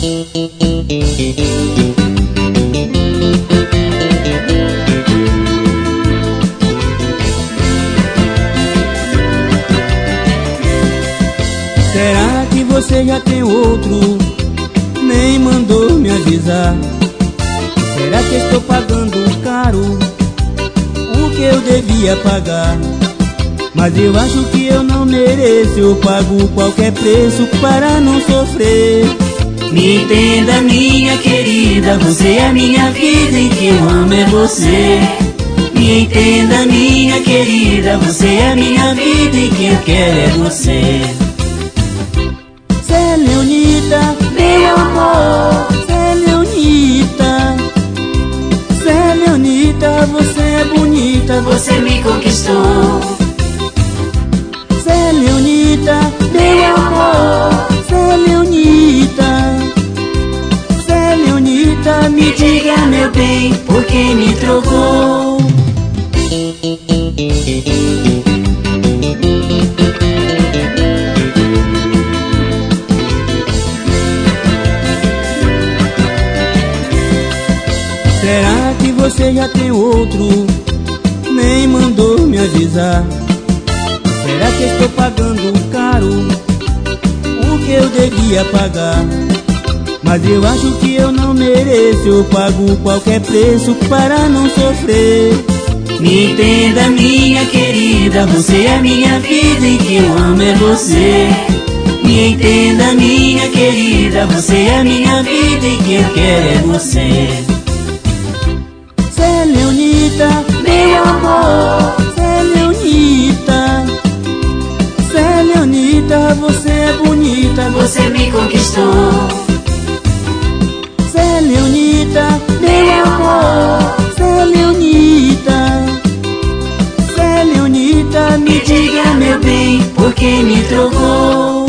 Será que você já tem outro? Nem mandou me avisar. Será que estou pagando caro o que eu devia pagar? Mas eu acho que eu não mereço. Eu pago qualquer preço para não sofrer. Me entenda, minha querida, você é a minha vida e que eu amo é você. Me entenda, minha querida, você é a minha vida e que eu quero é você. Zé Leonita, Meu amor, Zé Leonita, Zé Leonita, você é bonita, você me conquistou. Zé Leonita, Meu amor, Zé Leonita, Zé Leonita, me diga, meu bem, por que me trocou? Será que você já tem outro? Nem mandou me avisar. Será que estou pagando caro o que eu devia pagar? Mas eu acho que eu não mereço. Eu pago qualquer preço para não sofrer. Me entenda, minha querida, você é a minha vida e que eu amo é você. Me entenda, minha querida, você é a minha vida e que eu quero é você. Zé Leonita, Meu amor, Zé Leonita, Zé Leonita, você é bonita, você me conquistou. Zé Leonita, Meu amor, Zé Leonita, Zé Leonita, me diga, meu bem, por que me trocou?